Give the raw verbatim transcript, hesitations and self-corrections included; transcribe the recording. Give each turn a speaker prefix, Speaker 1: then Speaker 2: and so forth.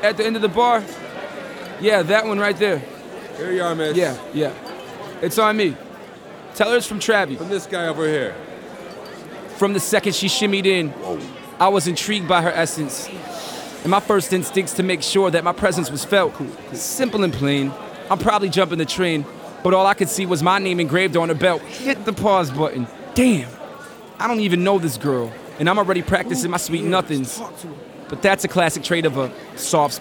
Speaker 1: At the end of the bar? Yeah, that one right there.
Speaker 2: Here you are, miss.
Speaker 1: Yeah, yeah. It's on me. Tell her it's from Travie.
Speaker 2: From this guy over here.
Speaker 1: From the second she shimmied in, I was intrigued by her essence. And my first instincts to make sure that my presence was felt. Simple and plain. I'm probably jumping the train, but all I could see was my name engraved on her belt. Hit the pause button. Damn. I don't even know this girl, and I'm already practicing my sweet nothings. But that's a classic trait of a soft